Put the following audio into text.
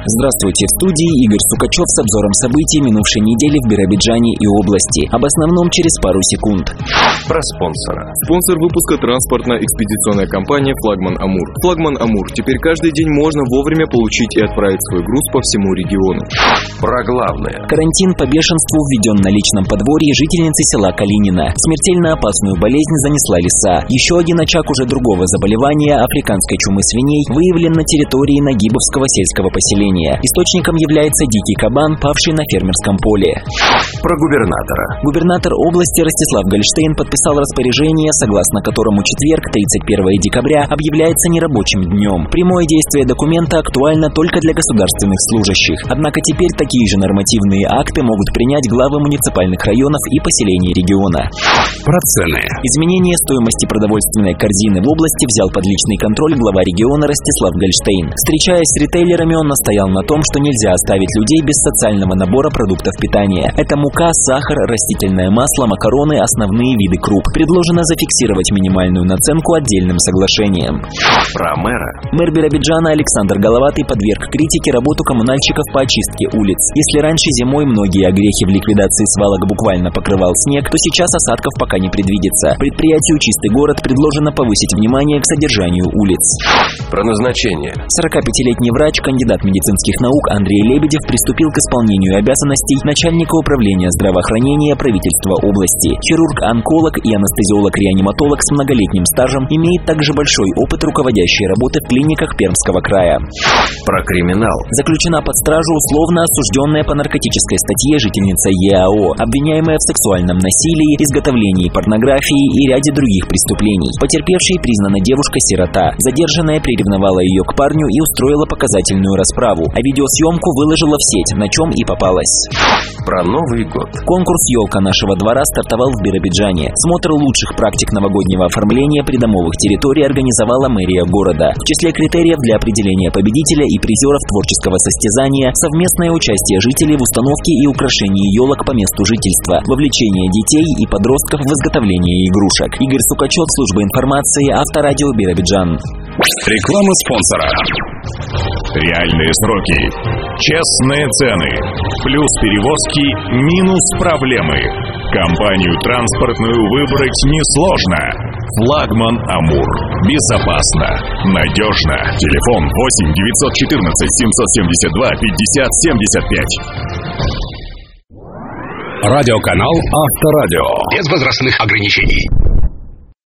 Здравствуйте, в студии Игорь Сукачев с обзором событий минувшей недели в Биробиджане и области. Об основном через пару секунд. Про спонсора. Спонсор выпуска транспортно-экспедиционная компания «Флагман Амур». «Флагман Амур» теперь каждый день можно вовремя получить и отправить свой груз по всему региону. Про главное. Карантин по бешенству введен на личном подворье жительницы села Калинина. Смертельно опасную болезнь занесла лиса. Еще один очаг уже другого заболевания, африканской чумы свиней, выявлен на территории Нагибовского сельского поселения. Источником является дикий кабан, павший на фермерском поле. Про губернатора. Губернатор области Ростислав Гольштейн подписал распоряжение, согласно которому четверг, 31 декабря, объявляется нерабочим днем. Прямое действие документа актуально только для государственных служащих. Однако теперь такие же нормативные акты могут принять главы муниципальных районов и поселений региона. Про цены. Изменение стоимости продовольственной корзины в области взял под личный контроль глава региона Ростислав Гольштейн. Встречаясь с ритейлерами, он настоял на том, что нельзя оставить людей без социального набора продуктов питания. Это мука, сахар, растительное масло, макароны, основные виды круп. Предложено зафиксировать минимальную наценку отдельным соглашением. Про мэра. Мэр Биробиджана Александр Головатый подверг критике работу коммунальщиков по очистке улиц. Если раньше зимой многие огрехи в ликвидации свалок буквально покрывал снег, то сейчас осадков пока не предвидится. Предприятию «Чистый город» предложено повысить внимание к содержанию улиц. Про назначение. 45-летний врач, кандидат медицинских наук Андрей Лебедев приступил к исполнению обязанностей начальника управления здравоохранения правительства области. Хирург-онколог и анестезиолог-реаниматолог с многолетним стажем имеет также большой опыт руководящей работы в клиниках Пермского края. Про криминал. Заключена под стражу условно осужденная по наркотической статье жительница ЕАО, обвиняемая в сексуальном насилии, изготовлении порнографии и ряде других преступлений. Потерпевшей признана девушка-сирота. Задержанная приревновала ее к парню и устроила показательную расправу, а видеосъемку выложила в сеть, на чем и попалась. Про Новый год. Конкурс «Елка нашего двора» стартовал в Биробиджане. Смотр лучших практик новогоднего оформления придомовых территорий организовала мэрия города. В числе критериев для определения победителя и призеров творческого состязания совместное участие жителей в установке и украшении елок по месту жительства, вовлечение детей и подростков в изготовление игрушек. Игорь Сукачев, служба информации, Авторадио Биробиджан. Реклама спонсора. Реальные сроки, честные цены, плюс перевозки, минус проблемы. Компанию транспортную выбрать несложно. Флагман Амур. Безопасно, надежно. Телефон 8 914 772 50 75. Радиоканал Авторадио. Без возрастных ограничений.